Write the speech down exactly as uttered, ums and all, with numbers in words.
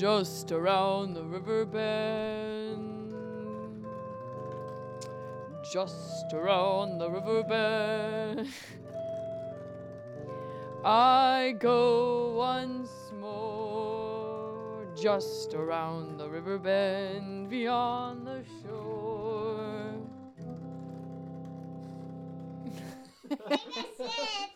just around the river bend. Just around the river bend. I go once more, just around the river bend, beyond the shore. Take a sip.